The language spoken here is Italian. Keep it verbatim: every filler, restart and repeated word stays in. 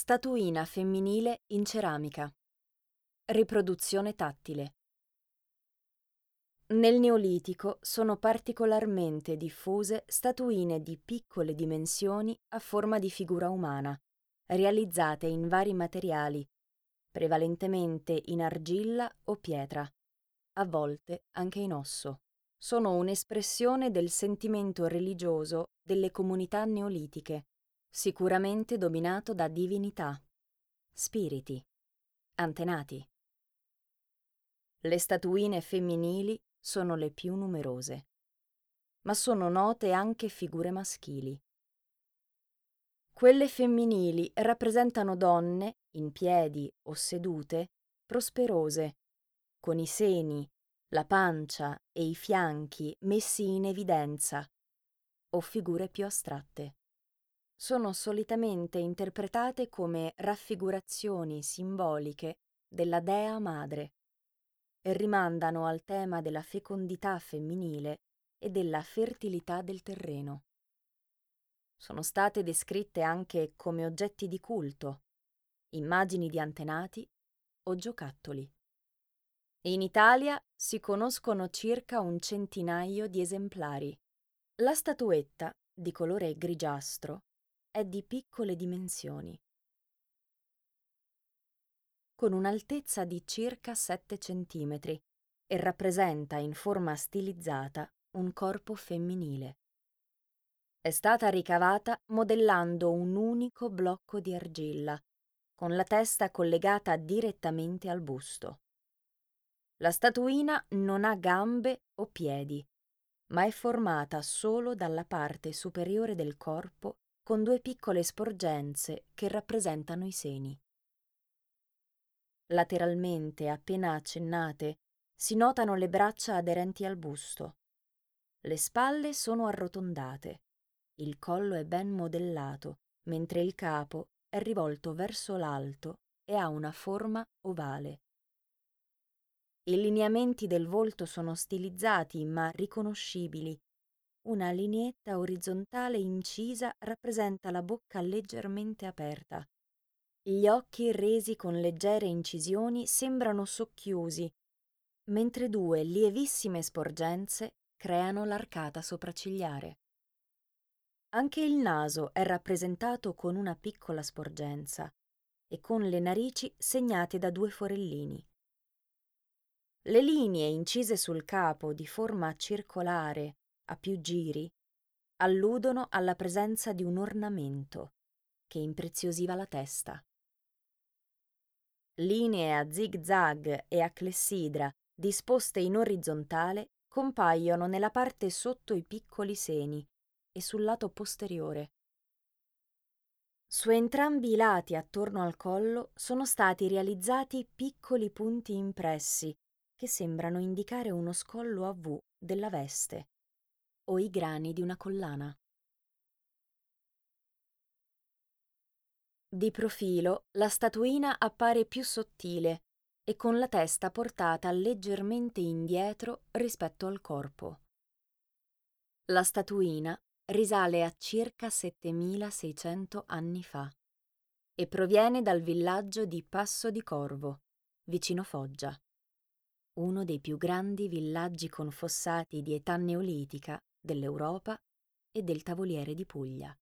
Statuina femminile in ceramica. Riproduzione tattile. Nel Neolitico sono particolarmente diffuse statuine di piccole dimensioni a forma di figura umana, realizzate in vari materiali, prevalentemente in argilla o pietra, a volte anche in osso. Sono un'espressione del sentimento religioso delle comunità neolitiche, sicuramente dominato da divinità, spiriti, antenati. Le statuine femminili sono le più numerose, ma sono note anche figure maschili. Quelle femminili rappresentano donne, in piedi o sedute, prosperose, con i seni, la pancia e i fianchi messi in evidenza, o figure più astratte. Sono solitamente interpretate come raffigurazioni simboliche della dea madre e rimandano al tema della fecondità femminile e della fertilità del terreno. Sono state descritte anche come oggetti di culto, immagini di antenati o giocattoli. In Italia si conoscono circa un centinaio di esemplari. La statuetta, di colore grigiastro, è di piccole dimensioni, con un'altezza di circa sette centimetri e rappresenta in forma stilizzata un corpo femminile. È stata ricavata modellando un unico blocco di argilla, con la testa collegata direttamente al busto. La statuina non ha gambe o piedi, ma è formata solo dalla parte superiore del corpo con due piccole sporgenze che rappresentano i seni. Lateralmente, appena accennate, si notano le braccia aderenti al busto. Le spalle sono arrotondate, il collo è ben modellato, mentre il capo è rivolto verso l'alto e ha una forma ovale. I lineamenti del volto sono stilizzati ma riconoscibili. Una lineetta orizzontale incisa rappresenta la bocca leggermente aperta. Gli occhi resi con leggere incisioni sembrano socchiusi, mentre due lievissime sporgenze creano l'arcata sopraccigliare. Anche il naso è rappresentato con una piccola sporgenza e con le narici segnate da due forellini. Le linee incise sul capo di forma circolare, a più giri, alludono alla presenza di un ornamento che impreziosiva la testa. Linee a zig-zag e a clessidra disposte in orizzontale compaiono nella parte sotto i piccoli seni e sul lato posteriore. Su entrambi i lati attorno al collo sono stati realizzati piccoli punti impressi che sembrano indicare uno scollo a V della veste o i grani di una collana. Di profilo la statuina appare più sottile e con la testa portata leggermente indietro rispetto al corpo. La statuina risale a circa settemilaseicento anni fa e proviene dal villaggio di Passo di Corvo, vicino Foggia, uno dei più grandi villaggi con fossati di età neolitica dell'Europa e del Tavoliere di Puglia.